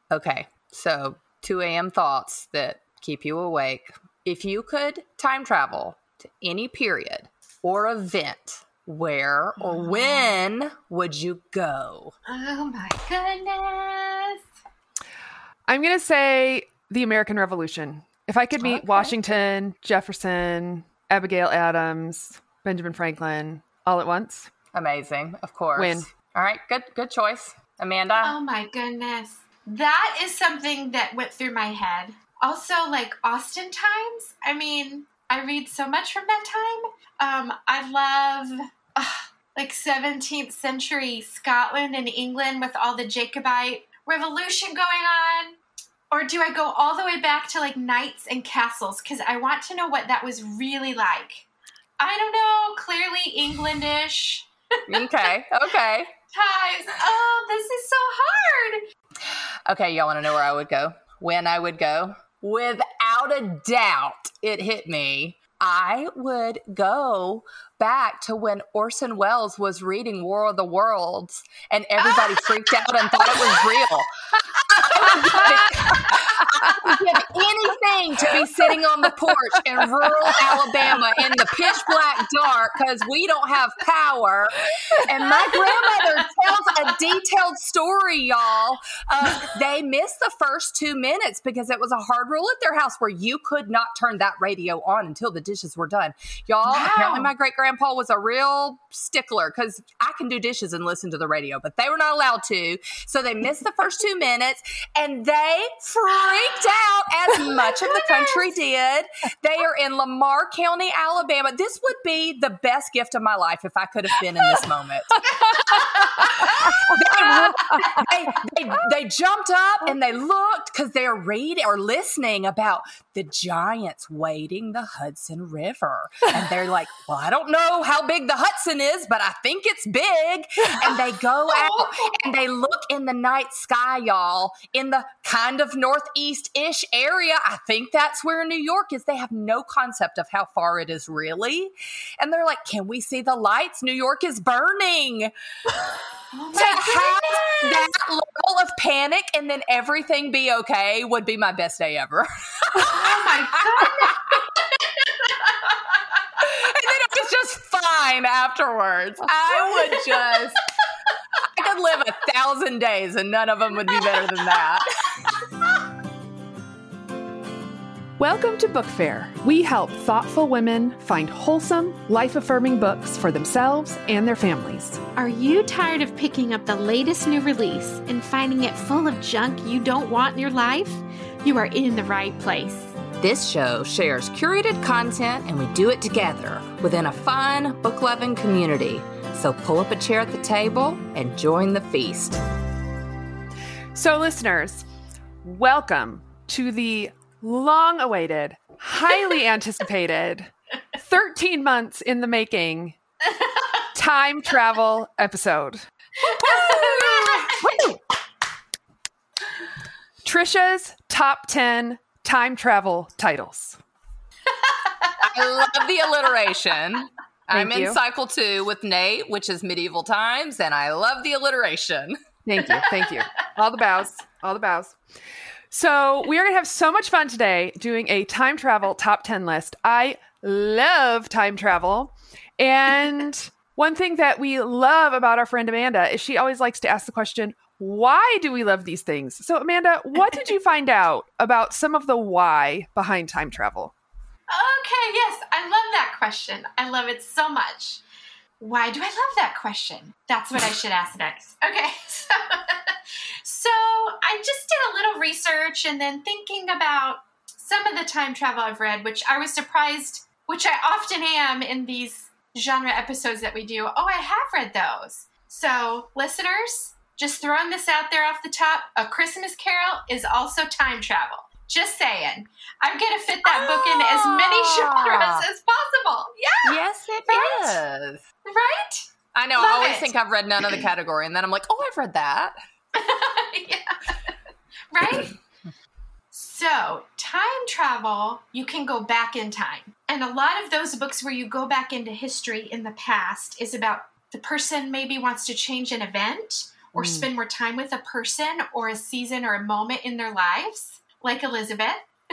Okay, so 2 a.m. thoughts that keep you awake. If you could time travel to any period or event, where or when would you go? Oh my goodness. I'm going to say the American Revolution. If I could meet Washington, Jefferson, Abigail Adams, Benjamin Franklin all at once. Amazing, of course. Win. All right, good choice. Amanda? Oh my goodness. That is something that went through my head. Also, like Austin times. I mean, I read so much from that time. I love like 17th century Scotland and England with all the Jacobite revolution going on. Or do I go all the way back to like knights and castles? Because I want to know what that was really like. I don't know. Clearly Englandish. Okay. Times. Oh, this is so hard. Okay, y'all want to know where I would go? When I would go? Without a doubt, it hit me. I would go back to when Orson Welles was reading War of the Worlds and everybody freaked out and thought it was real. I would give anything to be sitting on the porch in rural Alabama in the pitch black dark because we don't have power. And my grandmother tells a detailed story, y'all. They missed the first 2 minutes because it was a hard rule at their house where you could not turn that radio on until the dishes were done. Y'all, apparently my great-grandpa was a real stickler because I can do dishes and listen to the radio, but they were not allowed to. So they missed the first 2 minutes and they freaked out as much of the country did. They are in Lamar County, Alabama. This would be the best gift of my life if I could have been in this moment. They jumped up and they looked because they're reading or listening about the giants wading the Hudson River. And they're like, well, I don't know how big the Hudson is, but I think it's big. And they go out and they look in the night sky, y'all, in the kind of northeast-ish area. I think that's where New York is. They have no concept of how far it is really. And they're like, can we see the lights? New York is burning. To have that level of panic and then everything be okay would be my best day ever. Oh my goodness. And then it was just fine afterwards. I could live 1,000 days and none of them would be better than that. Welcome to Book Fair. We help thoughtful women find wholesome, life-affirming books for themselves and their families. Are you tired of picking up the latest new release and finding it full of junk you don't want in your life? You are in the right place. This show shares curated content and we do it together within a fun, book-loving community. So pull up a chair at the table and join the feast. So listeners, welcome to the long-awaited, highly anticipated, 13 months in the making, time travel episode. Trisha's top 10 time travel titles. I love the alliteration. I'm in you. cycle 2 with Nate, which is medieval times, and I love the alliteration. Thank you. All the bows. So we are going to have so much fun today doing a time travel top 10 list. I love time travel. And one thing that we love about our friend Amanda is she always likes to ask the question, why do we love these things? So Amanda, what did you find out about some of the why behind time travel? Okay, yes, I love that question. I love it so much. Why do I love that question? That's what I should ask next. Okay, so I just did a little research and then thinking about some of the time travel I've read, which I was surprised, which I often am in these genre episodes that we do. Oh, I have read those. So listeners, just throwing this out there off the top, A Christmas Carol is also time travel. Just saying. I'm going to fit that book in as many genres as possible. Yeah. Yes, it is. Right? I know. Love I always it. think I've read none of the category, and then I'm like, oh, I've read that. Yeah. Right? So, time travel, you can go back in time. And a lot of those books where you go back into history in the past is about the person maybe wants to change an event or spend more time with a person or a season or a moment in their lives, like Elizabeth.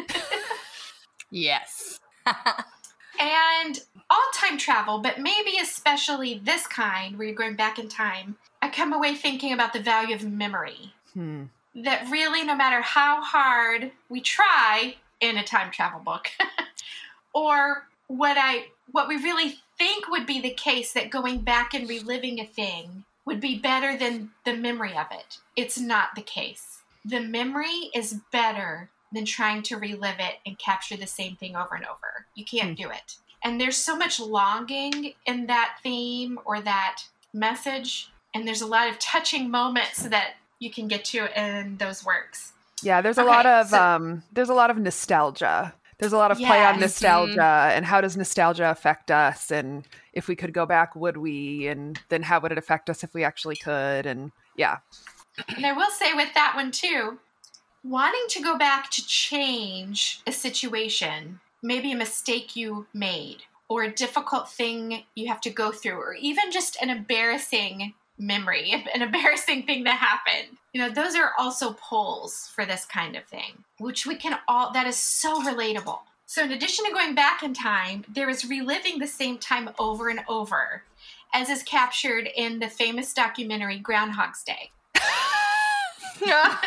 Yes. And all time travel, but maybe especially this kind where you're going back in time, I come away thinking about the value of memory. That really, no matter how hard we try in a time travel book, or what we really think would be the case, that going back and reliving a thing would be better than the memory of it. It's not the case. The memory is better than trying to relive it and capture the same thing over and over. You can't do it. And there's so much longing in that theme or that message, and there's a lot of touching moments that you can get to in those works. Yeah, there's a lot of nostalgia. There's a lot of play on nostalgia and how does nostalgia affect us, and if we could go back, would we? And then how would it affect us if we actually could? And yeah. And I will say with that one too, wanting to go back to change a situation, maybe a mistake you made, or a difficult thing you have to go through, or even just an embarrassing memory, an embarrassing thing that happened. You know, those are also polls for this kind of thing, which we can all, that is so relatable. So in addition to going back in time, there is reliving the same time over and over, as is captured in the famous documentary Groundhog's Day. Not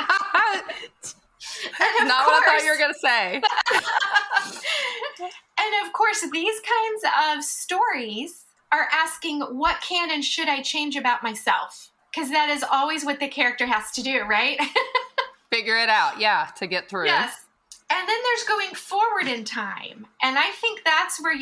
what I thought you were going to say. And of course, these kinds of stories are asking, what can and should I change about myself? Because that is always what the character has to do, right? Figure it out, yeah, to get through. Yes. And then there's going forward in time. And I think that's where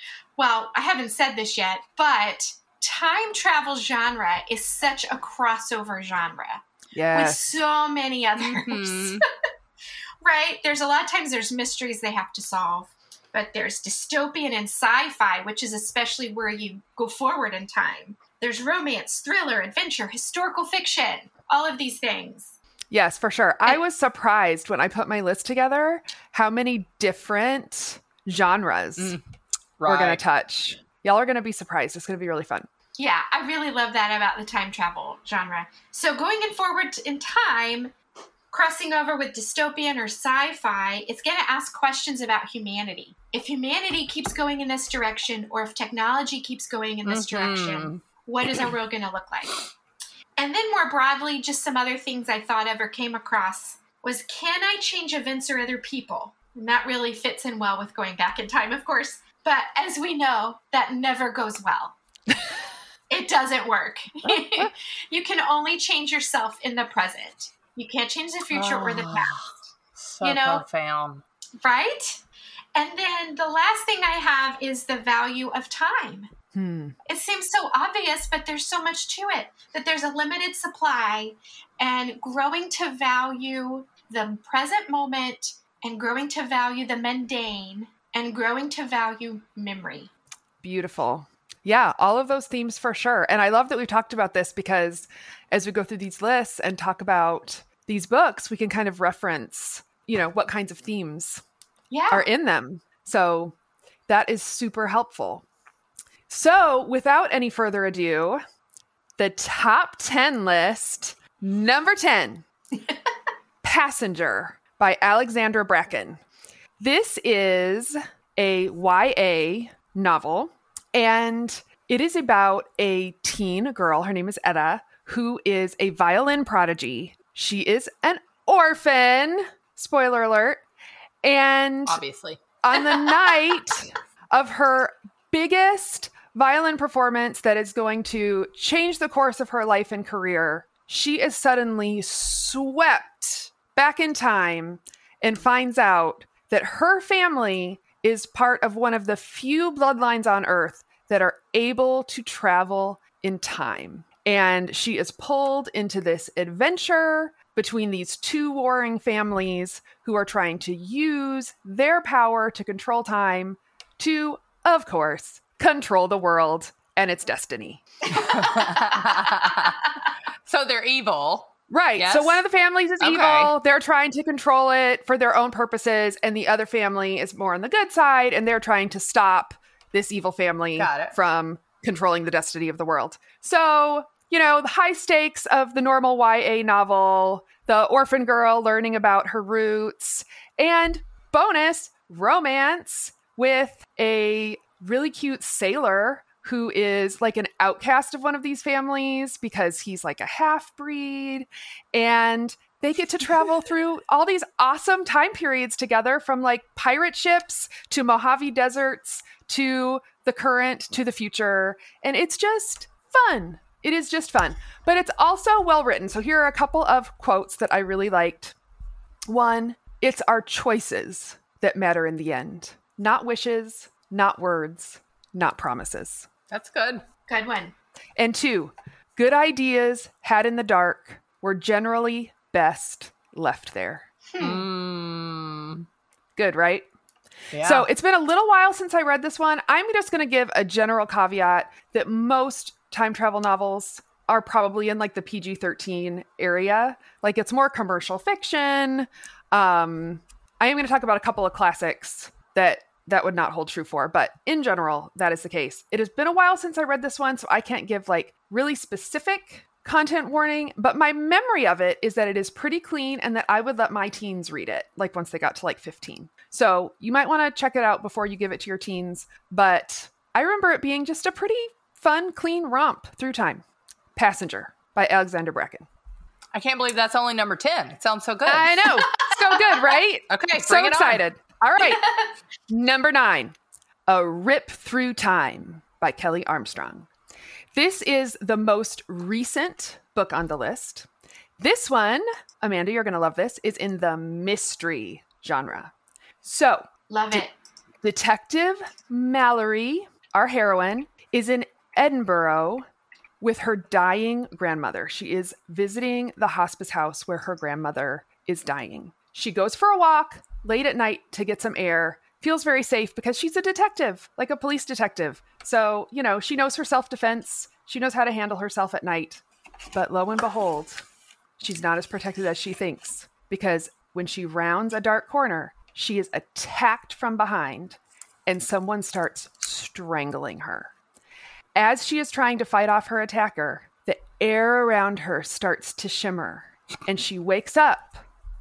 I haven't said this yet, but time travel genre is such a crossover genre. Yes. With so many others. Right? There's a lot of times there's mysteries they have to solve, but there's dystopian and sci-fi, which is especially where you go forward in time. There's romance, thriller, adventure, historical fiction, all of these things. Yes, for sure. I was surprised when I put my list together how many different genres we're going to touch. Y'all are going to be surprised. It's going to be really fun. Yeah, I really love that about the time travel genre. So going in forward in time, crossing over with dystopian or sci-fi, it's going to ask questions about humanity. If humanity keeps going in this direction, or if technology keeps going in this direction, what is our world going to look like? And then more broadly, just some other things I thought of or came across was, can I change events or other people? And that really fits in well with going back in time, of course. But as we know, that never goes well. It doesn't work. You can only change yourself in the present. You can't change the future or the past. So profound. Right? And then the last thing I have is the value of time. It seems so obvious, but there's so much to it. That there's a limited supply, and growing to value the present moment, and growing to value the mundane, and growing to value memory. Beautiful. Yeah, all of those themes for sure. And I love that we've talked about this, because as we go through these lists and talk about these books, we can kind of reference, what kinds of themes are in them. So that is super helpful. So without any further ado, the top 10 list, number 10, Passenger by Alexandra Bracken. This is a YA novel, and it is about a teen girl. Her name is Etta, who is a violin prodigy. She is an orphan. Spoiler alert. And obviously, on the night of her biggest violin performance that is going to change the course of her life and career, she is suddenly swept back in time and finds out that her family is part of one of the few bloodlines on Earth that are able to travel in time. And she is pulled into this adventure between these two warring families who are trying to use their power to control time to, of course, control the world and its destiny. So they're evil. Right. Yes? So one of the families is evil. They're trying to control it for their own purposes. And the other family is more on the good side. And they're trying to stop this evil family from controlling the destiny of the world. So the high stakes of the normal YA novel, the orphan girl learning about her roots, and bonus romance with a really cute sailor who is like an outcast of one of these families because he's like a half-breed, and they get to travel through all these awesome time periods together, from like pirate ships to Mojave deserts to the current to the future. And it's just fun. It is just fun, but it's also well written. So here are a couple of quotes that I really liked. One, it's our choices that matter in the end, not wishes, not words, not promises. That's good. Good one. And two, good ideas had in the dark were generally best left there. Good, right? Yeah. So it's been a little while since I read this one. I'm just going to give a general caveat that most time travel novels are probably in like the PG-13 area. Like it's more commercial fiction. I am going to talk about a couple of classics that would not hold true for, but in general, that is the case. It has been a while since I read this one, so I can't give like really specific content warning, but my memory of it is that it is pretty clean and that I would let my teens read it, like once they got to like 15. So you might want to check it out before you give it to your teens, but I remember it being just a pretty fun, clean romp through time. Passenger by Alexander Bracken. I can't believe that's only number 10. It sounds so good. I know. So good, right? Okay, So bring it excited. All right. Number 9, A Rip Through Time by Kelly Armstrong. This is the most recent book on the list. This one, Amanda, you're going to love this, is in the mystery genre. So, Love it. Detective Mallory, our heroine, is in Edinburgh with her dying grandmother. She is visiting the hospice house where her grandmother is dying. She goes for a walk late at night to get some air, feels very safe because she's a detective, like a police detective. So, she knows her self-defense. She knows how to handle herself at night. But lo and behold, she's not as protected as she thinks, because when she rounds a dark corner, she is attacked from behind and someone starts strangling her. As she is trying to fight off her attacker, the air around her starts to shimmer and she wakes up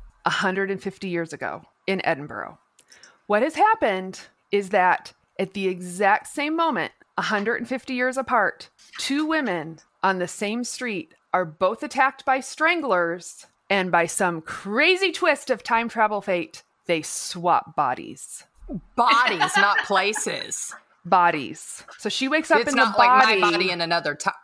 150 years ago in Edinburgh. What has happened is that at the exact same moment, 150 years apart, two women on the same street are both attacked by stranglers, and by some crazy twist of time travel fate, they swap bodies. Bodies, not places. Bodies. So she wakes up It's in not the body. like my body in another time.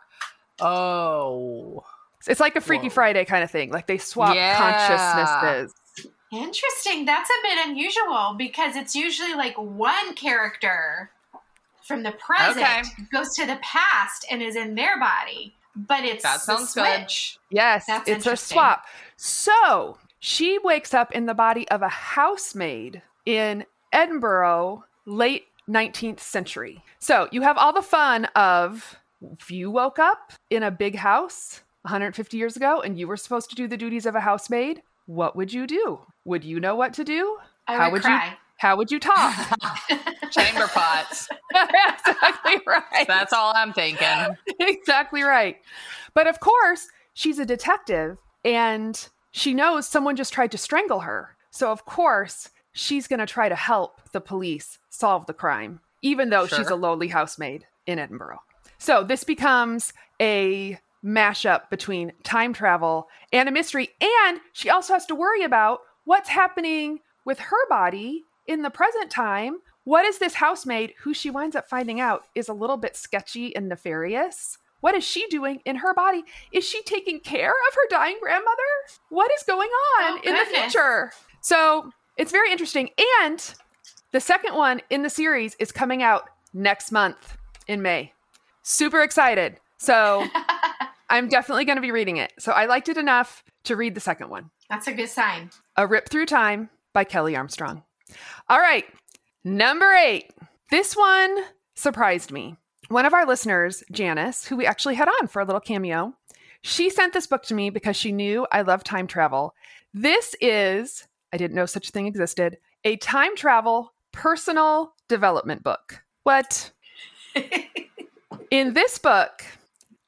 Oh. It's like a Freaky Whoa. Friday kind of thing. Like they swap Yeah. consciousnesses. Interesting. That's a bit unusual because it's usually like one character from the present goes to the past and is in their body, but it's That a sounds good. switch. Yes, That's it's a interesting. swap. So she wakes up in the body of a housemaid in Edinburgh, late 19th century. So you have all the fun of, if you woke up in a big house 150 years ago and you were supposed to do the duties of a housemaid, what would you do? Would you know what to do? I would cry. How would you talk? Chamber pots. Exactly right. That's all I'm thinking. Exactly right. But of course, she's a detective and she knows someone just tried to strangle her. So of course, she's going to try to help the police solve the crime, even though she's Sure. a lowly housemaid in Edinburgh. So this becomes a mashup between time travel and a mystery. And she also has to worry about what's happening with her body in the present time. What is this housemaid, who she winds up finding out is a little bit sketchy and nefarious? What is she doing in her body? Is she taking care of her dying grandmother? What is going on Oh, in the goodness. future? So it's very interesting. And the second one in the series is coming out next month in May. Super excited. So I'm definitely going to be reading it. So I liked it enough to read the second one. That's a good sign. A Rip Through Time by Kelly Armstrong. All right. Number 8. This one surprised me. One of our listeners, Janice, who we actually had on for a little cameo, she sent this book to me because she knew I love time travel. This is, I didn't know such a thing existed, a time travel personal development book. What? In this book,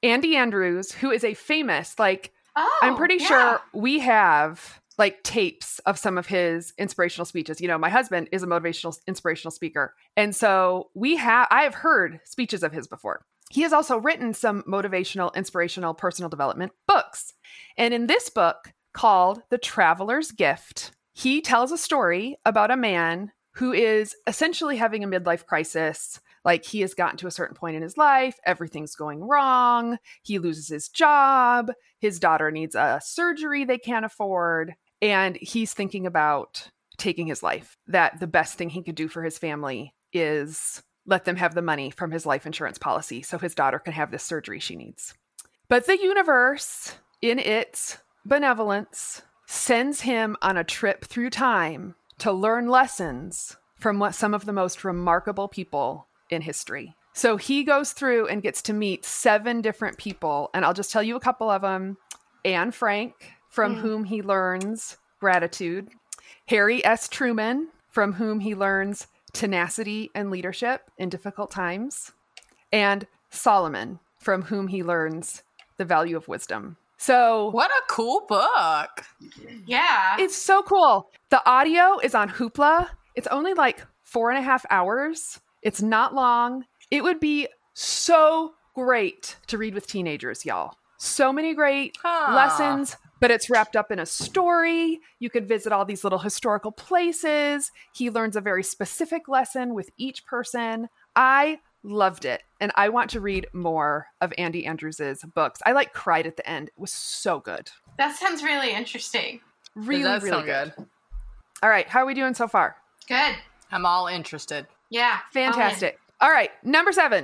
Andy Andrews, who is a famous, Oh, I'm pretty yeah. sure we have tapes of some of his inspirational speeches. You know, my husband is a motivational, inspirational speaker. And so I have heard speeches of his before. He has also written some motivational, inspirational, personal development books. And in this book called The Traveler's Gift, he tells a story about a man who is essentially having a midlife crisis. Like, he has gotten to a certain point in his life, everything's going wrong, he loses his job, his daughter needs a surgery they can't afford, and he's thinking about taking his life. That the best thing he could do for his family is let them have the money from his life insurance policy so his daughter can have this surgery she needs. But the universe, in its benevolence, sends him on a trip through time to learn lessons from some of the most remarkable people in history. So he goes through and gets to meet 7 different people, and I'll just tell you a couple of them. Anne Frank, from whom he learns gratitude. Harry S. Truman, from whom he learns tenacity and leadership in difficult times. And Solomon, from whom he learns the value of wisdom. So What a cool book. Yeah. it's so cool. The audio is on Hoopla. It's only 4.5 hours. It's not long. It would be so great to read with teenagers, y'all. So many great lessons, but it's wrapped up in a story. You could visit all these little historical places. He learns a very specific lesson with each person. I loved it. And I want to read more of Andy Andrews' books. I cried at the end. It was so good. That sounds really interesting. Really, It does really sound good. good. All right. How are we doing so far? Good. I'm all interested. Yeah. Fantastic. All right. Number 7.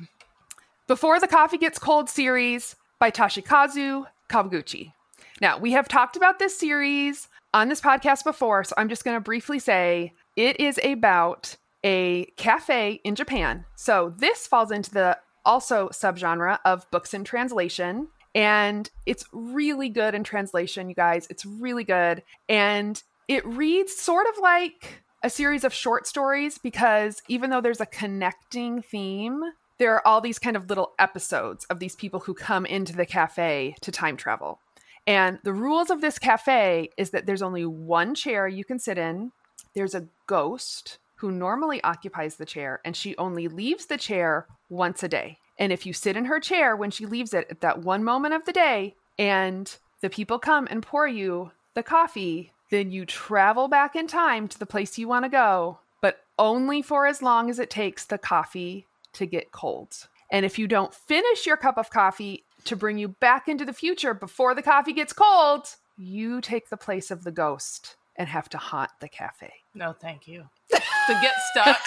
Before the Coffee Gets Cold series by Toshikazu Kawaguchi. Now, we have talked about this series on this podcast before, so I'm just going to briefly say it is about a cafe in Japan. So this falls into the also subgenre of books in translation, and it's really good in translation, you guys. It's really good. And it reads sort of like a series of short stories, because even though there's a connecting theme, there are all these kind of little episodes of these people who come into the cafe to time travel. And the rules of this cafe is that there's only one chair you can sit in. There's a ghost who normally occupies the chair, and she only leaves the chair once a day. And if you sit in her chair when she leaves it at that one moment of the day, and the people come and pour you the coffee, then you travel back in time to the place you want to go, but only for as long as it takes the coffee to get cold. And if you don't finish your cup of coffee to bring you back into the future before the coffee gets cold, you take the place of the ghost and have to haunt the cafe. No, thank you. To get stuck.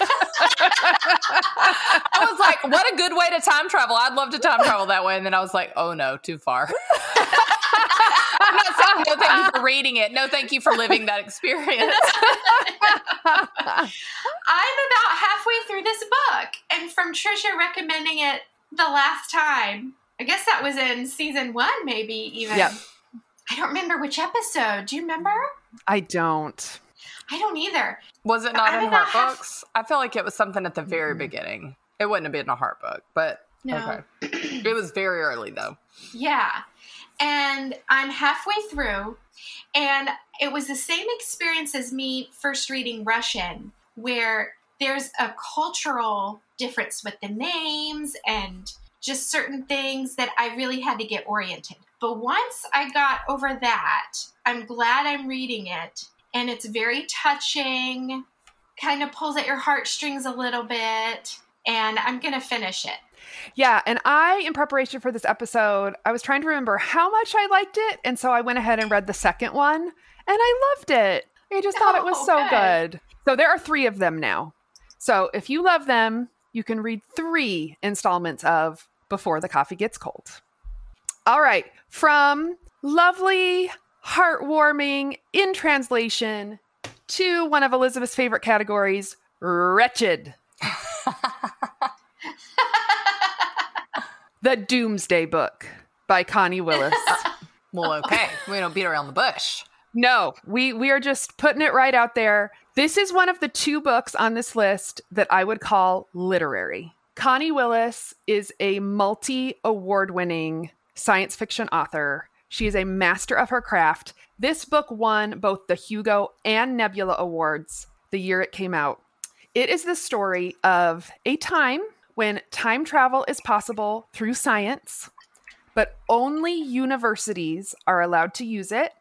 I was like, what a good way to time travel. I'd love to time travel that way. And then I was like, oh no, too far. I'm not saying no thank you for reading it. No thank you for living that experience. I'm about halfway through this book, and from Trisha recommending it the last time, I guess that was in season 1, maybe even. Yep. I don't remember which episode. Do you remember? I don't. I don't either. Was it not I'm in about Heart Books? I feel like it was something at the very beginning. It wouldn't have been a Heart Book, but No. okay. It was very early though. Yeah. And I'm halfway through, and it was the same experience as me first reading Russian, where there's a cultural difference with the names and just certain things that I really had to get oriented. But once I got over that, I'm glad I'm reading it, and it's very touching, kind of pulls at your heartstrings a little bit, and I'm going to finish it. Yeah, and in preparation for this episode, I was trying to remember how much I liked it, and so I went ahead and read the second one, and I loved it. I just thought it was so good. So there are 3 of them now. So if you love them, you can read 3 installments of Before the Coffee Gets Cold. All right, from lovely, heartwarming, in translation, to one of Elizabeth's favorite categories, wretched. The Doomsday Book by Connie Willis. Well, okay. We don't beat around the bush. No, we are just putting it right out there. This is one of the 2 books on this list that I would call literary. Connie Willis is a multi-award-winning science fiction author. She is a master of her craft. This book won both the Hugo and Nebula Awards the year it came out. It is the story of a time when time travel is possible through science, but only universities are allowed to use it.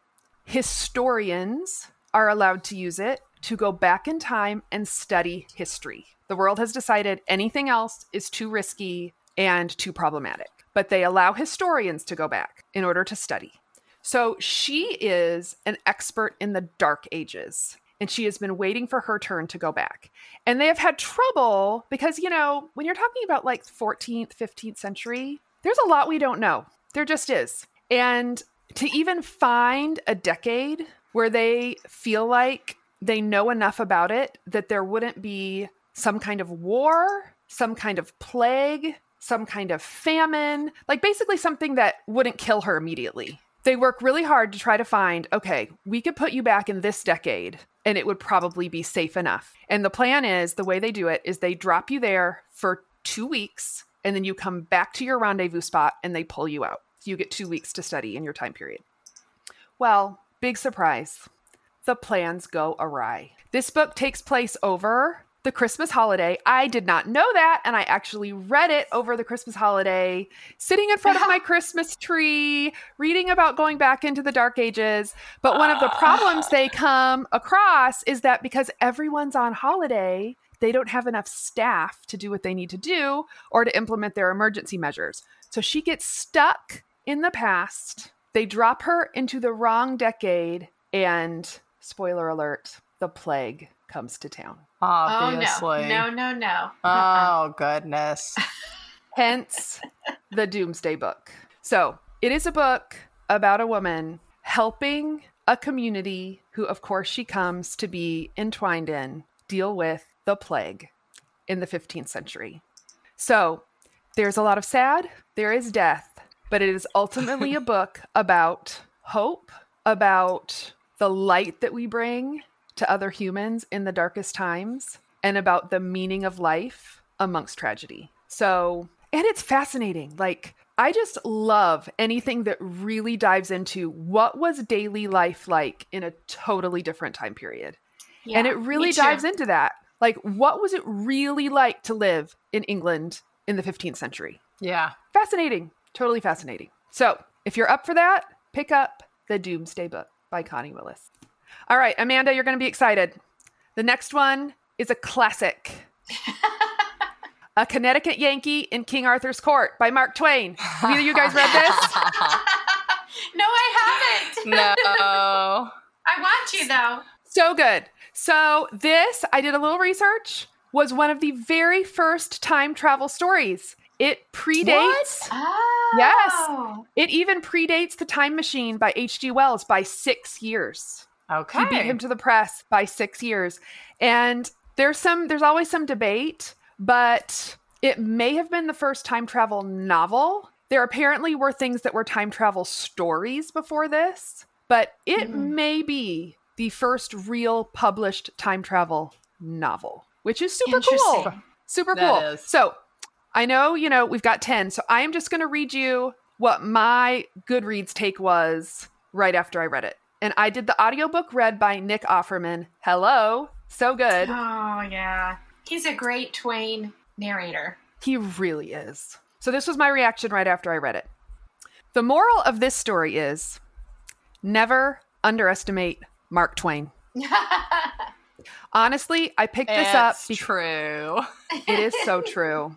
Historians are allowed to use it to go back in time and study history. The world has decided anything else is too risky and too problematic, but they allow historians to go back in order to study. So she is an expert in the Dark Ages, and she has been waiting for her turn to go back. And they have had trouble because, you know, when you're talking about like 14th, 15th century, there's a lot we don't know. There just is. And to even find a decade where they feel like they know enough about it that there wouldn't be some kind of war, some kind of plague, some kind of famine, like basically something that wouldn't kill her immediately. They work really hard to try to find, okay, we could put you back in this decade and it would probably be safe enough. And the plan is, the way they do it is they drop you there for 2 weeks and then you come back to your rendezvous spot and they pull you out. You get 2 weeks to study in your time period. Well, big surprise. The plans go awry. This book takes place over the Christmas holiday. I did not know that, and I actually read it over the Christmas holiday, sitting in front of my Christmas tree, reading about going back into the Dark Ages. But one of the problems they come across is that because everyone's on holiday, they don't have enough staff to do what they need to do or to implement their emergency measures. So she gets stuck in the past. They drop her into the wrong decade, and spoiler alert, the plague comes to town. Obviously. Oh, no. Oh, goodness. Hence the Doomsday Book. So it is a book about a woman helping a community who, of course, she comes to be entwined in, deal with the plague in the 15th century. So there's a lot of sad, there is death, but it is ultimately a book about hope, about the light that we bring to other humans in the darkest times, and about the meaning of life amongst tragedy. So, and it's fascinating. Like, I just love anything that really dives into what was daily life like in a totally different time period. Yeah, and it really me too. dives into that. Like, what was it really like to live in England in the 15th century? Yeah. Fascinating. Totally fascinating. So, if you're up for that, pick up The Doomsday Book by Connie Willis. All right, Amanda, you're going to be excited. The next one is a classic. A Connecticut Yankee in King Arthur's Court by Mark Twain. Have either of you guys read this? No, I haven't. No. I want to, though. So good. So this, I did a little research, was one of the very first time travel stories. It predates... Oh. Yes. It even predates The Time Machine by H.G. Wells by 6 years. Okay. He beat him to the press by 6 years. And there's always some debate, but it may have been the first time travel novel. There apparently were things that were time travel stories before this, but it may be the first real published time travel novel, which is super cool. Interesting. Super That cool. is. So I know, we've got 10, so I am just going to read you what my Goodreads take was right after I read it. And I did the audiobook read by Nick Offerman. Hello. So good. Oh, yeah. He's a great Twain narrator. He really is. So this was my reaction right after I read it. The moral of this story is never underestimate Mark Twain. Honestly, I picked this up. It's true. It is so true.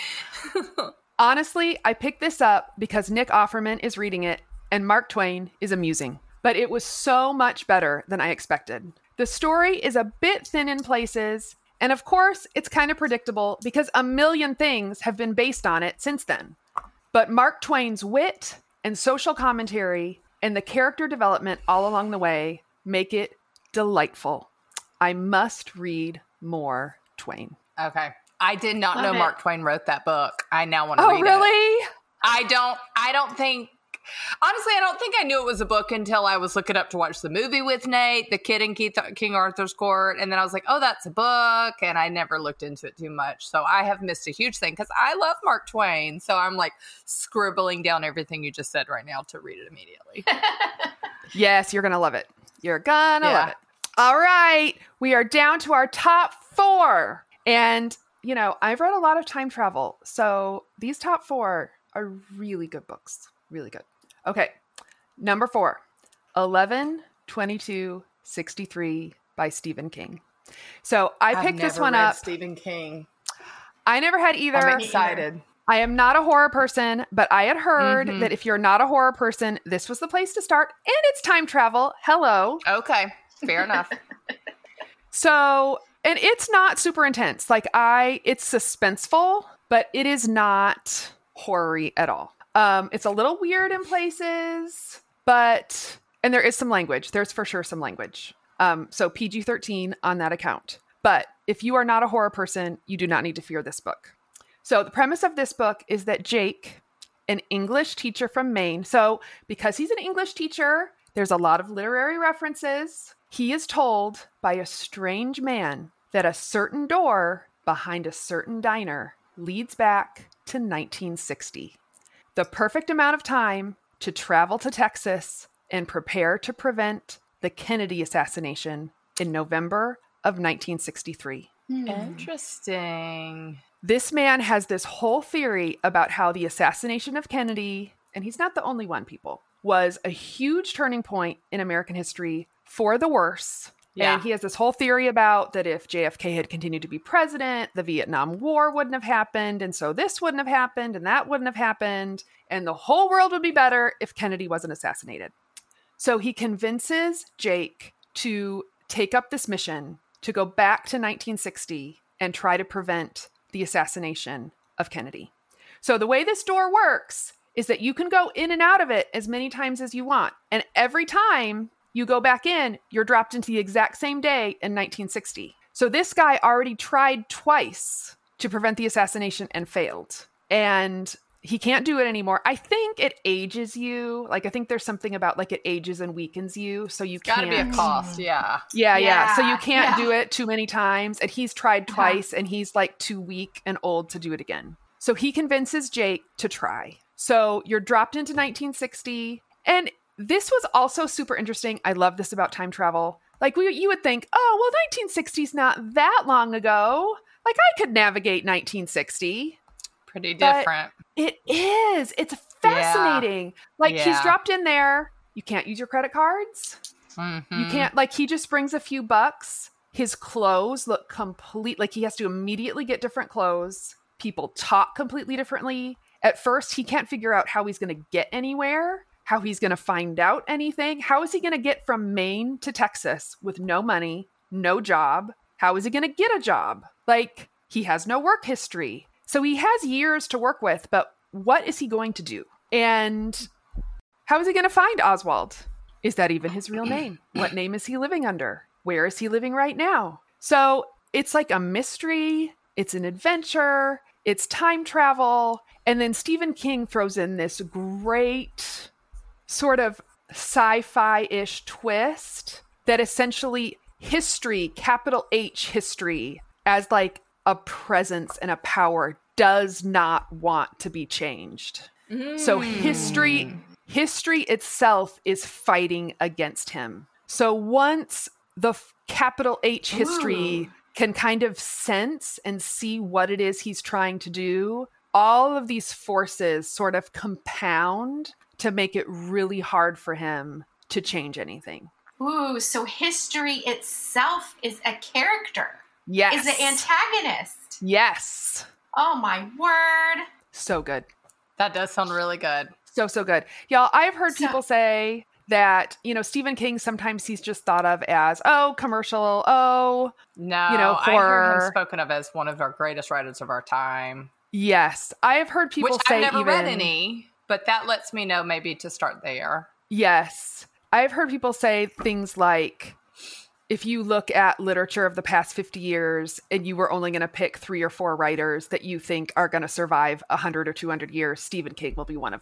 Honestly, I picked this up because Nick Offerman is reading it and Mark Twain is amusing. But it was so much better than I expected. The story is a bit thin in places, and of course, it's kind of predictable because a million things have been based on it since then. But Mark Twain's wit and social commentary and the character development all along the way make it delightful. I must read more Twain. Okay. I did not Love know it. Mark Twain wrote that book. I now want to read it. Really? I don't think Honestly, I don't think I knew it was a book until I was looking up to watch the movie with Nate, The Kid in King Arthur's Court. And then I was like, oh, that's a book. And I never looked into it too much. So I have missed a huge thing because I love Mark Twain. So I'm like scribbling down everything you just said right now to read it immediately. Yes, you're going to love it. You're going to love it. All right. We are down to our top 4. And, you know, I've read a lot of time travel. So these top 4 are really good books. Really good. Okay. Number 4, 11/22/63 by Stephen King. So I picked this one up. Stephen King. I never had either. I'm excited. I am not a horror person, but I had heard that if you're not a horror person, this was the place to start. And it's time travel. Hello. Okay. Fair enough. So, and it's not super intense. Like it's suspenseful, but it is not horror-y at all. It's a little weird in places, and there is some language. There's for sure some language. So PG-13 on that account. But if you are not a horror person, you do not need to fear this book. So the premise of this book is that Jake, an English teacher from Maine, so because he's an English teacher, there's a lot of literary references. He is told by a strange man that a certain door behind a certain diner leads back to 1960. The perfect amount of time to travel to Texas and prepare to prevent the Kennedy assassination in November of 1963. Interesting. This man has this whole theory about how the assassination of Kennedy, and he's not the only one, people, was a huge turning point in American history for the worse. Yeah. And he has this whole theory about that if JFK had continued to be president, the Vietnam War wouldn't have happened. And so this wouldn't have happened and that wouldn't have happened. And the whole world would be better if Kennedy wasn't assassinated. So he convinces Jake to take up this mission to go back to 1960 and try to prevent the assassination of Kennedy. So the way this door works is that you can go in and out of it as many times as you want. And every time you go back in, you're dropped into the exact same day in 1960. So this guy already tried twice to prevent the assassination and failed. And he can't do it anymore. I think it ages you. Like, I think there's something about like it ages and weakens you. So you can't. Gotta be a cost. Yeah. Yeah. So you can't do it too many times. And he's tried twice and he's like too weak and old to do it again. So he convinces Jake to try. So you're dropped into 1960. And this was also super interesting. I love this about time travel. Like you would think, oh, well, 1960's not that long ago. Like I could navigate 1960. Pretty different. It is. It's fascinating. Like he's dropped in there. You can't use your credit cards. You can't, like he just brings a few bucks. His clothes look complete. Like he has to immediately get different clothes. People talk completely differently. At first, he can't figure out how he's going to get anywhere, how he's going to find out anything. How is he going to get from Maine to Texas with no money, no job? How is he going to get a job? Like he has no work history. So he has years to work with, but what is he going to do? And how is he going to find Oswald? Is that even his real name? What name is he living under? Where is he living right now? So it's like a mystery. It's an adventure. It's time travel. And then Stephen King throws in this great sort of sci-fi-ish twist that essentially history, capital H history, as like a presence and a power does not want to be changed. So history itself is fighting against him. So once the capital H history can kind of sense and see what it is he's trying to do, all of these forces sort of compound to make it really hard for him to change anything. Ooh, so history itself is a character. Yes. Is the antagonist. Yes. Oh my word. So good. That does sound really good. So good. Y'all, I've heard people say that, you know, Stephen King, sometimes he's just thought of as, commercial, no, horror. I hear him spoken of as one of our greatest writers of our time. Yes. I have heard people Which say I've never read any, but that lets me know maybe to start there. Yes. I've heard people say things like, if you look at literature of the past 50 years and you were only going to pick 3 or 4 writers that you think are going to survive 100 or 200 years, Stephen King will be one of them.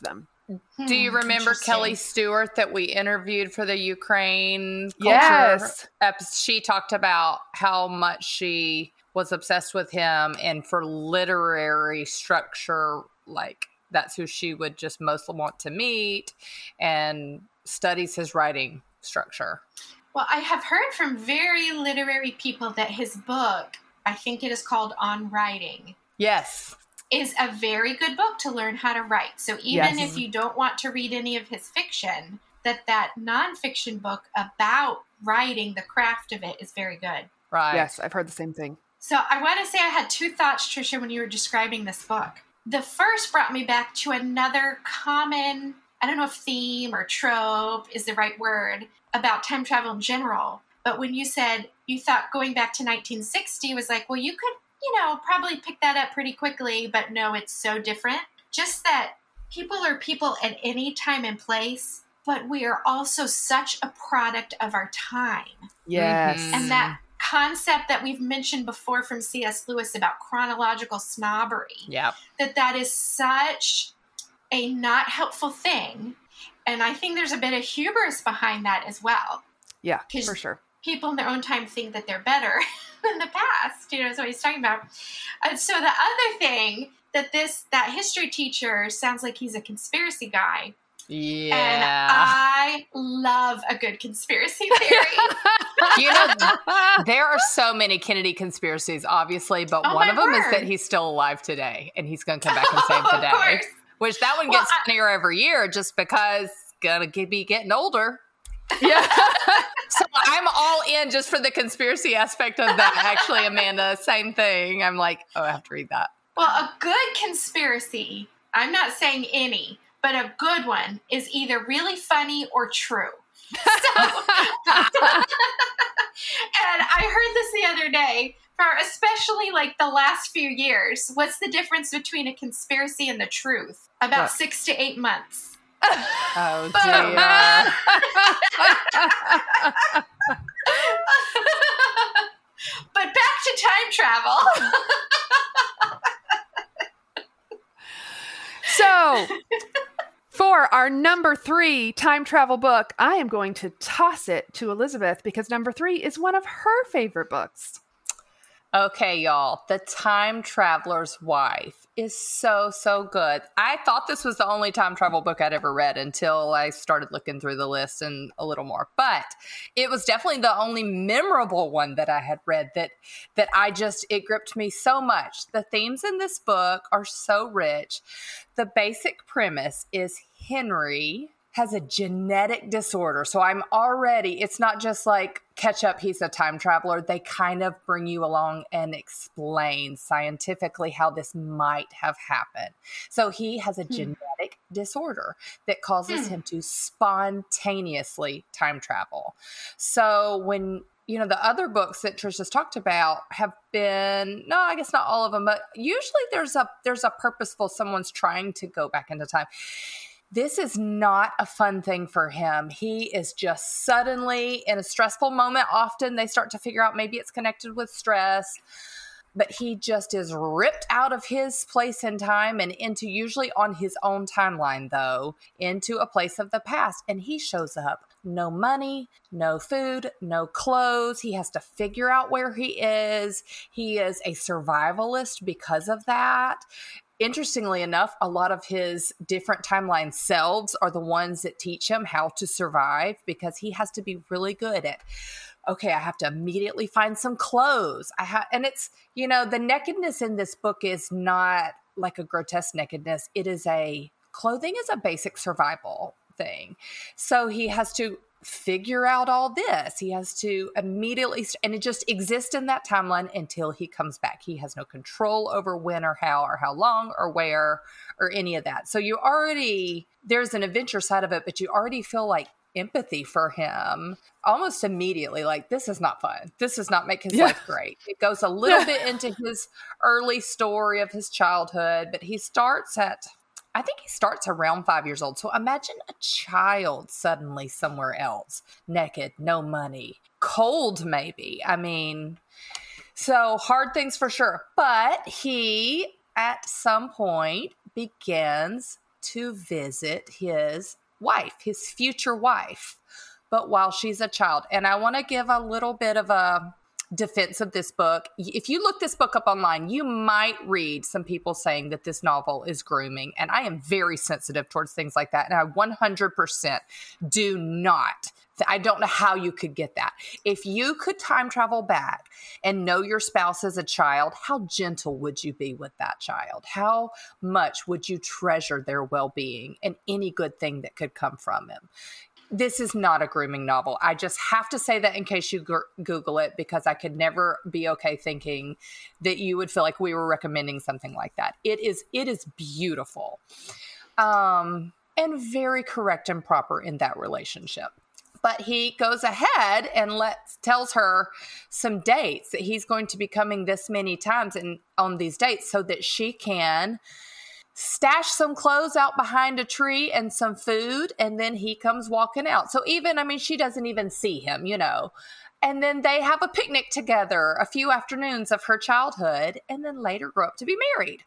Do you remember Interesting. Kelly Stewart that we interviewed for the Ukraine culture Yes. episode? She talked about how much she was obsessed with him, and for literary structure, like that's who she would just most want to meet, and studies his writing structure. Well, I have heard from very literary people that his book, I think it is called On Writing, Yes. is a very good book to learn how to write. So even Yes. if you don't want to read any of his fiction, that nonfiction book about writing, the craft of it, is very good. Right. Yes, I've heard the same thing. So I want to say I had two thoughts, Trisha, when you were describing this book. The first brought me back to another common, I don't know if theme or trope is the right word, about time travel in general. But when you said you thought going back to 1960 was like, well, you could, probably pick that up pretty quickly, but no, it's so different. Just that people are people at any time and place, but we are also such a product of our time. Yes. Mhm. And that concept that we've mentioned before from C.S. Lewis about chronological snobbery, Yep. that is such a not helpful thing. And I think there's a bit of hubris behind that as well. Yeah, 'Cause for sure. People in their own time think that they're better than the past, is what he's talking about. And so the other thing that history teacher sounds like he's a conspiracy guy. Yeah. And I love a good conspiracy theory. There are so many Kennedy conspiracies, obviously, but Oh, one my of them is word. that he's still alive today, and he's going to come back and save the Of day. course. Which that one Well, gets funnier every year, just because gonna be getting older. Yeah. So I'm all in just for the conspiracy aspect of that. Actually, Amanda, same thing. I'm like, oh, I have to read that. Well, a good conspiracy, I'm not saying any, but a good one is either really funny or true. So, and I heard this the other day, for especially like the last few years, what's the difference between a conspiracy and the truth? About What? 6 to 8 months. Oh Boom. dear. But back to time travel. So, for our number 3 time travel book, I am going to toss it to Elizabeth because number 3 is one of her favorite books. Okay, y'all. The Time Traveler's Wife is so, so good. I thought this was the only time travel book I'd ever read until I started looking through the list and a little more. But it was definitely the only memorable one that I had read that it gripped me so much. The themes in this book are so rich. The basic premise is Henry has a genetic disorder. So it's not just like catch up, he's a time traveler. They kind of bring you along and explain scientifically how this might have happened. So he has a genetic disorder that causes him to spontaneously time travel. So when the other books that Trisha's talked about have been, no, I guess not all of them, but usually there's a purposeful, someone's trying to go back into time. This is not a fun thing for him. He is just suddenly in a stressful moment. Often they start to figure out maybe it's connected with stress, but he just is ripped out of his place in time and into, usually on his own timeline though, into a place of the past. And he shows up. No money, no food, no clothes. He has to figure out where he is. He is a survivalist because of that. Interestingly enough, a lot of his different timeline selves are the ones that teach him how to survive because he has to be really good at, okay, I have to immediately find some clothes. And it's, the nakedness in this book is not like a grotesque nakedness. Clothing is a basic survival thing. So he has to figure out all this. He has to immediately, and it just exists in that timeline until he comes back. He has no control over when or how long or where or any of that. So there's an adventure side of it, but you already feel like empathy for him almost immediately. Like, this is not fun. This does not make his life great. It goes a little bit into his early story of his childhood, but he starts around 5 years old. So imagine a child suddenly somewhere else, naked, no money, cold maybe. So hard things for sure. But he, at some point, begins to visit his wife, his future wife, but while she's a child. And I want to give a little bit of a defense of this book. If you look this book up online, you might read some people saying that this novel is grooming. And I am very sensitive towards things like that. And I 100% do not. I don't know how you could get that. If you could time travel back and know your spouse as a child, how gentle would you be with that child? How much would you treasure their well-being and any good thing that could come from him? This is not a grooming novel. I just have to say that in case you Google it, because I could never be okay thinking that you would feel like we were recommending something like that. It is beautiful, and very correct and proper in that relationship. But he goes ahead and tells her some dates that he's going to be coming this many times on these dates so that she can stash some clothes out behind a tree and some food, and then he comes walking out. So she doesn't even see him, And then they have a picnic together, a few afternoons of her childhood, and then later grow up to be married.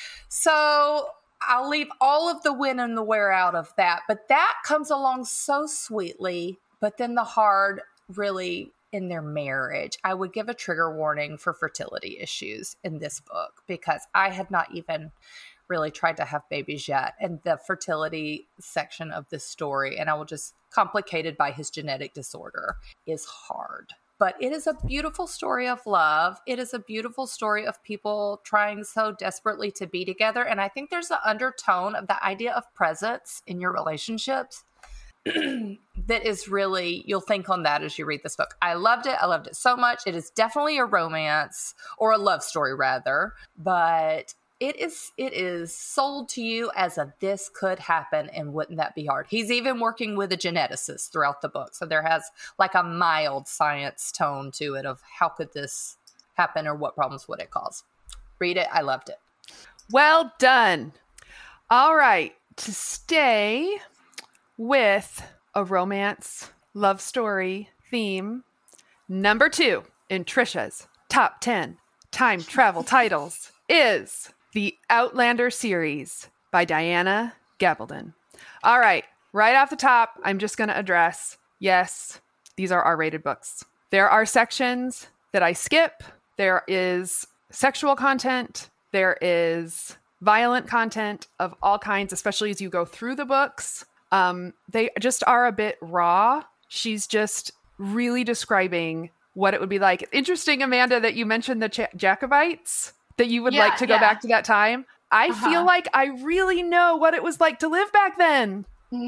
So I'll leave all of the when and the where out of that, but that comes along so sweetly. But then the hard really in their marriage, I would give a trigger warning for fertility issues in this book, because I had not even really tried to have babies yet. And the fertility section of this story, and I will just complicated by his genetic disorder, is hard. But it is a beautiful story of love. It is a beautiful story of people trying so desperately to be together. And I think there's an undertone of the idea of presence in your relationships that is really, you'll think on that as you read this book. I loved it. I loved it so much. It is definitely a romance, or a love story rather, but it is sold to you as this could happen, and wouldn't that be hard? He's even working with a geneticist throughout the book. So there has like a mild science tone to it of how could this happen, or what problems would it cause. Read it. I loved it. Well done. All right. To stay with a romance love story theme, number 2 in Trisha's top 10 time travel titles is the Outlander series by Diana Gabaldon. All right, right off the top, I'm just going to address, yes, these are R-rated books. There are sections that I skip. There is sexual content. There is violent content of all kinds, especially as you go through the books. They just are a bit raw. She's just really describing what it would be like. Interesting, Amanda, that you mentioned the Jacobites, that you would like to go back to that time. I feel like I really know what it was like to live back then.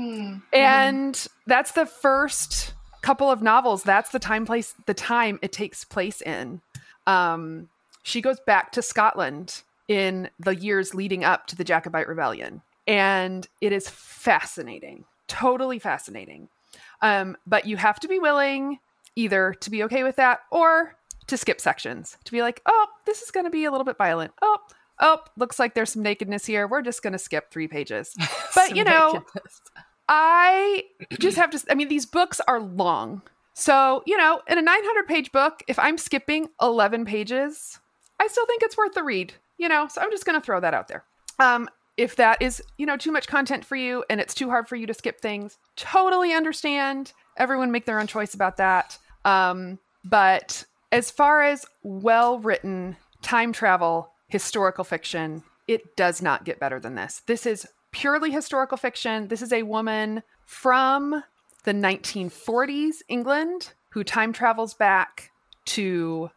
And that's the first couple of novels. That's the time it takes place in. She goes back to Scotland in the years leading up to the Jacobite Rebellion. And it is fascinating, totally fascinating. But you have to be willing either to be okay with that, or to skip sections, to be like, oh, this is going to be a little bit violent. Oh, looks like there's some nakedness here. We're just going to skip 3 pages. But, I just have to, these books are long. So, in a 900-page book, if I'm skipping 11 pages, I still think it's worth the read, so I'm just going to throw that out there. If that is, too much content for you and it's too hard for you to skip things, totally understand. Everyone make their own choice about that. But as far as well-written time travel historical fiction, it does not get better than this. This is purely historical fiction. This is a woman from the 1940s England who time travels back to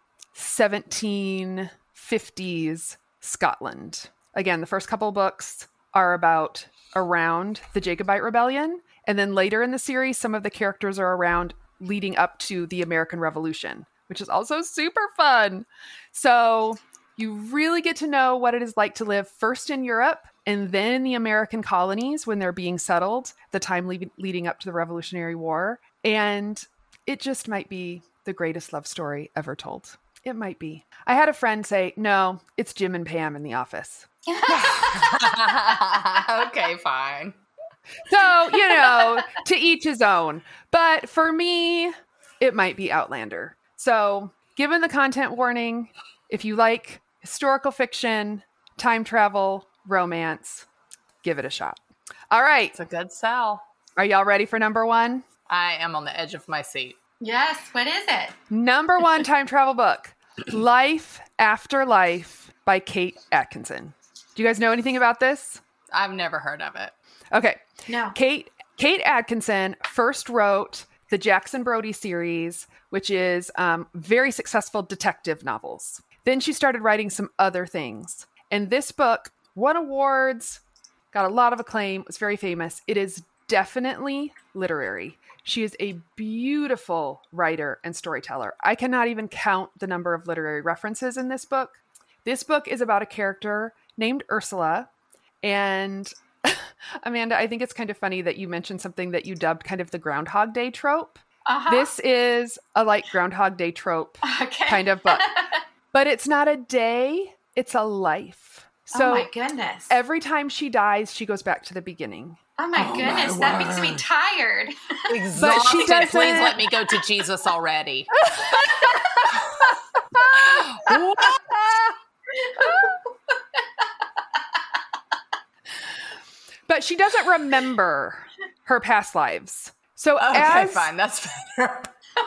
1750s Scotland. Again, the first couple of books are about around the Jacobite Rebellion. And then later in the series, some of the characters are around leading up to the American Revolution, which is also super fun. So you really get to know what it is like to live first in Europe and then in the American colonies when they're being settled, the time leading up to the Revolutionary War. And it just might be the greatest love story ever told. It might be. I had a friend say, no, it's Jim and Pam in The Office. Okay, fine. So, to each his own. But for me, it might be Outlander. So, given the content warning, if you like historical fiction, time travel, romance, give it a shot. All right. It's a good sell. Are y'all ready for number one? I am on the edge of my seat. Yes. What is it? Number one time travel book, Life After Life by Kate Atkinson. Do you guys know anything about this? I've never heard of it. Okay. No. Kate Atkinson first wrote the Jackson Brodie series, which is very successful detective novels. Then she started writing some other things. And this book won awards, got a lot of acclaim, was very famous. It is definitely literary. She is a beautiful writer and storyteller. I cannot even count the number of literary references in this book. This book is about a character named Ursula. And Amanda, I think it's kind of funny that you mentioned something that you dubbed kind of the Groundhog Day trope. Uh-huh. This is a like Groundhog Day trope Okay. kind of book. But it's not a day, it's a life. So oh my goodness. every time she dies, she goes back to the beginning. Oh my goodness. That makes me tired. Exhausted. doesn't- Please let me go to Jesus already. But she doesn't remember her past lives. So Okay, fine. That's better.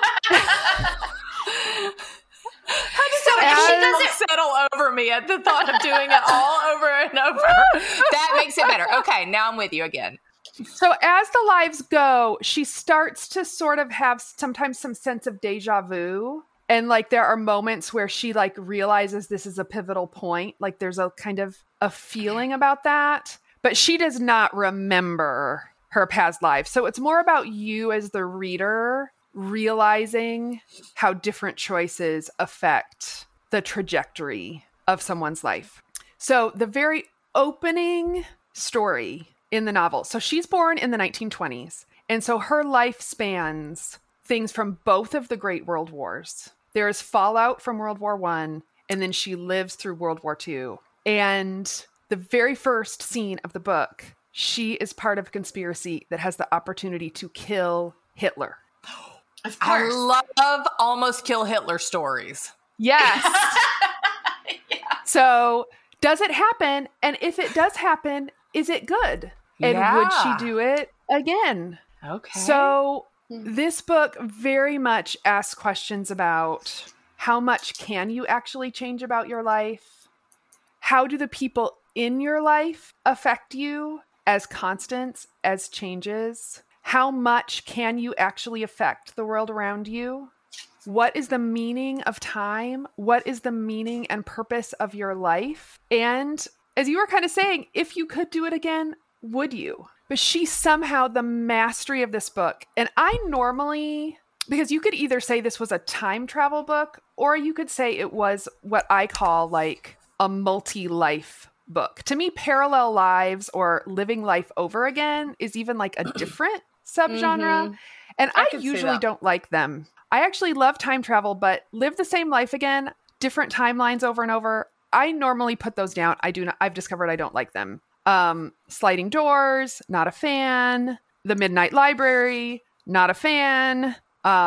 So if she doesn't Settle over me at the thought of doing it all over and over. That makes it better. Okay, now I'm with you again. So as the lives go, she starts to sort of have sometimes some sense of deja vu. And like there are moments where she like realizes this is a pivotal point. Like there's a kind of a feeling about that. But she does not remember her past life. So it's more about you as the reader realizing how different choices affect the trajectory of someone's life. So the very opening story in the novel. So she's born in the 1920s. And so her life spans things from both of the great world wars. There is fallout from World War I, and then she lives through World War II. And the very first scene of the book, she is part of a conspiracy that has the opportunity to kill Hitler. Of I course. love almost kill Hitler stories. Yes. Yeah. So does it happen? And if it does happen, is it good? And would Yeah. she do it again? Okay. So this book very much asks questions about how much can you actually change about your life? How do the people in your life affect you as constants, as changes? How much can you actually affect the world around you? What is the meaning of time? What is the meaning and purpose of your life? And as you were kind of saying, if you could do it again, would you? But she somehow, the mastery of this book, and I normally, because you could either say this was a time travel book, or you could say it was what I call like a multi-life book. To me, parallel lives or living life over again is even like a different subgenre. And I can see usually that. don't like them. I actually love time travel, but live the same life again, different timelines over and over. I normally put those down. I've discovered I don't like them. Sliding Doors, not a fan. The Midnight Library, not a fan.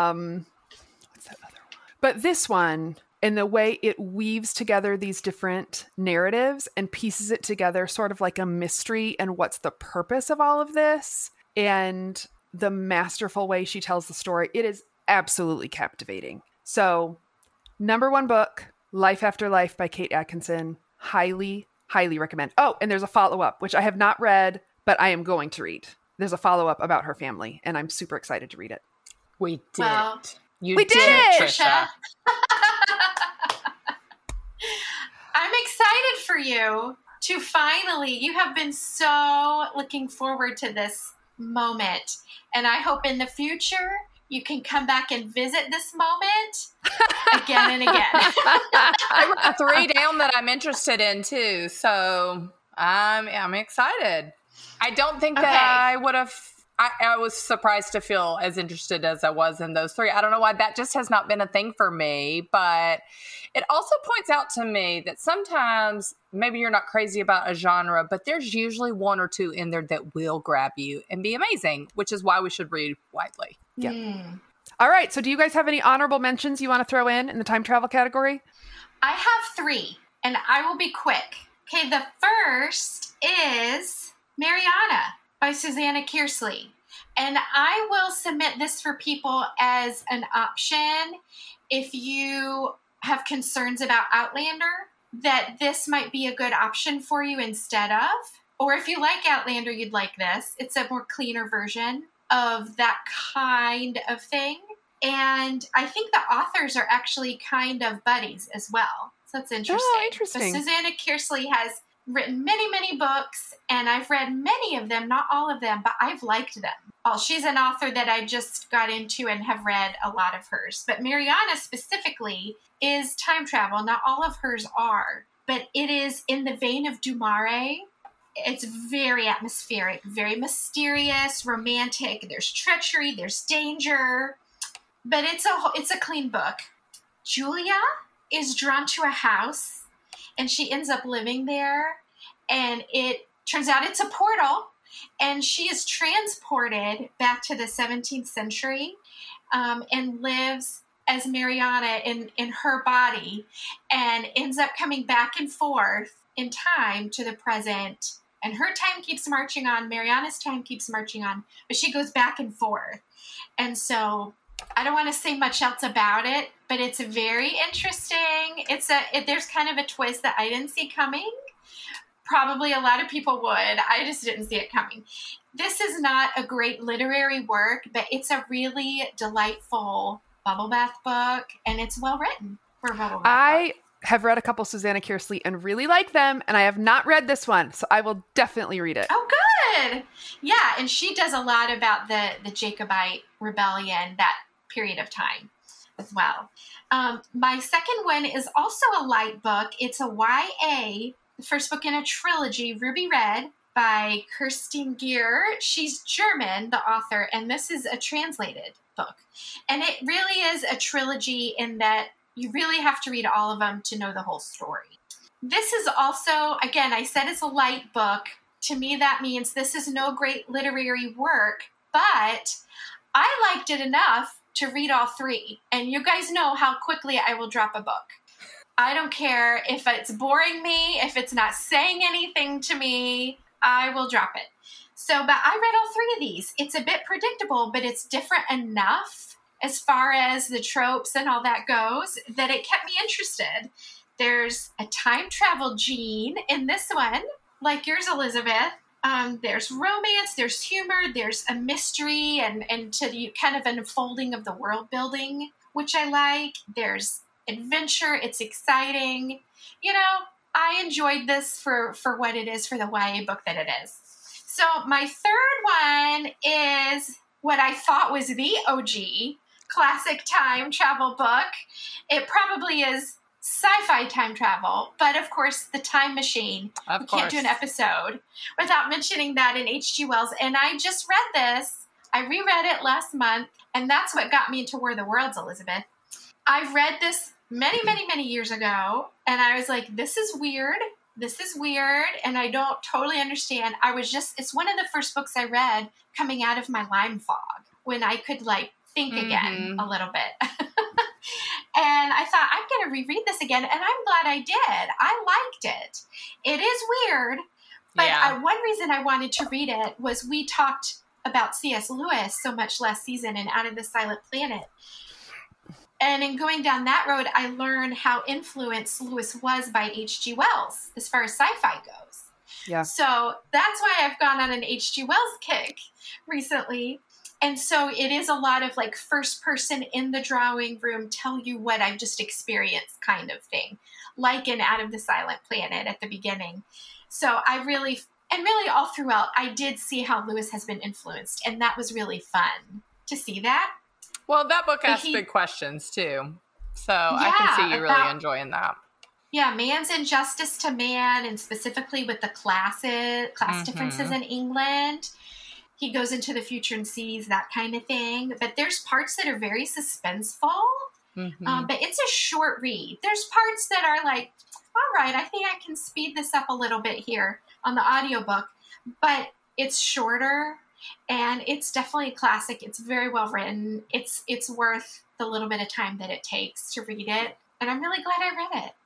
What's that other one? But this one, and the way it weaves together these different narratives and pieces it together sort of like a mystery and what's the purpose of all of this, and the masterful way she tells the story, it is absolutely captivating. So, number one book, Life After Life by Kate Atkinson. Highly, highly recommend. Oh, and there's a follow-up, which I have not read, but I am going to read. There's a follow-up about her family, and I'm super excited to read it. We did Well, it. You we did it, Trisha. I'm excited for you to finally, you have been so looking forward to this moment. And I hope in the future you can come back and visit this moment again and again. I wrote 3 down that I'm interested in too, so I'm excited. I don't think that Okay. I would have. I was surprised to feel as interested as I was in those 3. I don't know why that just has not been a thing for me, but it also points out to me that sometimes maybe you're not crazy about a genre, but there's usually 1 or 2 in there that will grab you and be amazing, which is why we should read widely. Yeah. Mm. All right. So do you guys have any honorable mentions you want to throw in the time travel category? I have 3, and I will be quick. Okay, the first is Mariana. by Susanna Kearsley. And I will submit this for people as an option if you have concerns about Outlander, that this might be a good option for you instead of. Or if you like Outlander, you'd like this. It's a more cleaner version of that kind of thing. And I think the authors are actually kind of buddies as well. So that's interesting. Oh, interesting. So Susanna Kearsley has written many, many books, and I've read many of them, not all of them, but I've liked them. Well, she's an author that I just got into and have read a lot of hers. But Mariana specifically is time travel. Not all of hers are, but it is in the vein of Du Maurier. It's very atmospheric, very mysterious, romantic. There's treachery, there's danger, but it's a clean book. Julia is drawn to a house, and she ends up living there, and it turns out it's a portal, and she is transported back to the 17th century and lives as Mariana in her body, and ends up coming back and forth in time to the present. And her time keeps marching on, Mariana's time keeps marching on, but she goes back and forth. And so I don't want to say much else about it, but it's very interesting. There's kind of a twist that I didn't see coming. Probably a lot of people would. I just didn't see it coming. This is not a great literary work, but it's a really delightful bubble bath book, and it's well written for a bubble bath book. Have read a couple Susanna Kearsley and really like them, and I have not read this one, so I will definitely read it. Oh, good. Yeah, and she does a lot about the Jacobite rebellion, that period of time as well. My second one is also a light book. It's a YA, the first book in a trilogy, Ruby Red, by Kerstin Gier. She's German, the author, and this is a translated book. And it really is a trilogy in that you really have to read all of them to know the whole story. This is also, again, I said it's a light book. To me, that means this is no great literary work, but I liked it enough to read all three. And you guys know how quickly I will drop a book. I don't care if it's boring me, if it's not saying anything to me, I will drop it. So, but I read all three of these. It's a bit predictable, but it's different enough as far as the tropes and all that goes that it kept me interested. There's a time travel gene in this one, like yours, Elizabeth. There's romance, there's humor, there's a mystery, and to the kind of an unfolding of the world building, which I like. There's adventure, it's exciting. You know, I enjoyed this for what it is, for the YA book that it is. So my third one is what I thought was the OG classic time travel book. It probably is sci-fi time travel, but of course, The Time Machine. We can't do an episode without mentioning that in H.G. Wells. And I just read this. I reread it last month, and that's what got me into War of the Worlds, Elizabeth. I read this many, many, many years ago, and I was like, this is weird. This is weird, and I don't totally understand. It's one of the first books I read coming out of my Lyme fog, when I could, think again a little bit. And I thought, I'm going to reread this again, and I'm glad I did. I liked it. It is weird, but one reason I wanted to read it was we talked about C.S. Lewis so much last season in Out of the Silent Planet. And in going down that road, I learned how influenced Lewis was by H.G. Wells as far as sci-fi goes. Yeah. So that's why I've gone on an H.G. Wells kick recently. And so it is a lot of first person in the drawing room, tell you what I've just experienced kind of thing, like in Out of the Silent Planet at the beginning. So really all throughout, I did see how Lewis has been influenced, and that was really fun to see that. Well, that book asks big questions too. So I can see you really enjoying that. Yeah, man's injustice to man, and specifically with the class differences in England. He goes into the future and sees that kind of thing. But there's parts that are very suspenseful. But it's a short read. There's parts that are all right, I think I can speed this up a little bit here on the audiobook. But it's shorter, and it's definitely a classic. It's very well written. It's worth the little bit of time that it takes to read it. And I'm really glad I read it.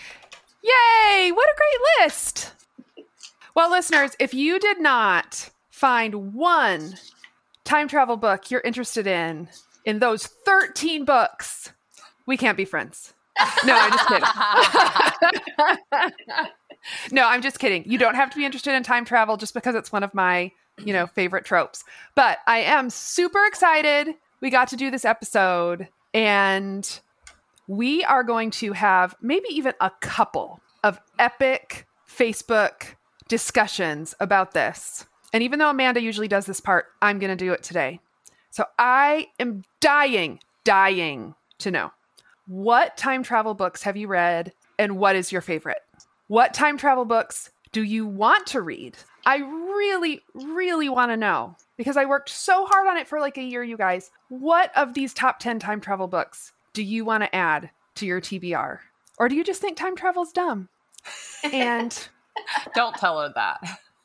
Yay! What a great list! Well, listeners, if you did not find one time travel book you're interested in those 13 books, we can't be friends. No, I'm just kidding. No, I'm just kidding. You don't have to be interested in time travel just because it's one of my, favorite tropes. But I am super excited we got to do this episode, and we are going to have maybe even a couple of epic Facebook discussions about this. And even though Amanda usually does this part, I'm going to do it today. So I am dying to know, what time travel books have you read and what is your favorite? What time travel books do you want to read? I really, really want to know, because I worked so hard on it for like a year, you guys. What of these top 10 time travel books do you want to add to your TBR? Or do you just think time travel is dumb? And don't tell her that.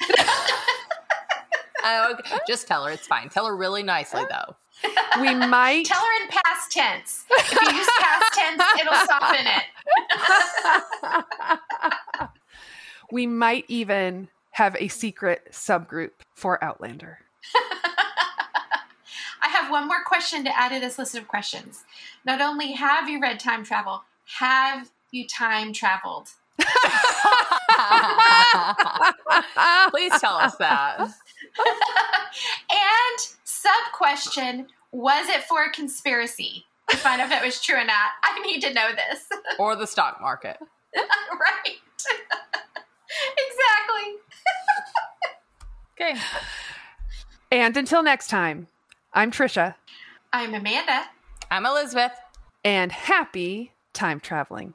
Okay. Just tell her it's fine. Tell her really nicely, though. We might tell her in past tense. If you use past tense, it'll soften it. We might even have a secret subgroup for Outlander. I have one more question to add to this list of questions. Not only have you read time travel, have you time traveled? Please tell us that. And sub-question, was it for a conspiracy? To find out if it was true or not, I need to know this. Or the stock market. Right. Exactly. Okay. And until next time, I'm Trisha. I'm Amanda. I'm Elizabeth. And happy time traveling.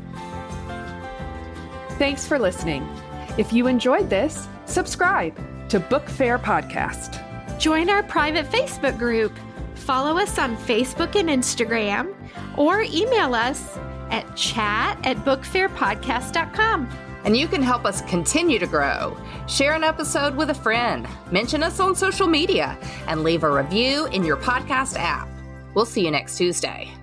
Thanks for listening. If you enjoyed this, subscribe to Book Fair Podcast. Join our private Facebook group. Follow us on Facebook and Instagram, or email us at chat@bookfairpodcast.com. And you can help us continue to grow. Share an episode with a friend, mention us on social media, and leave a review in your podcast app. We'll see you next Tuesday.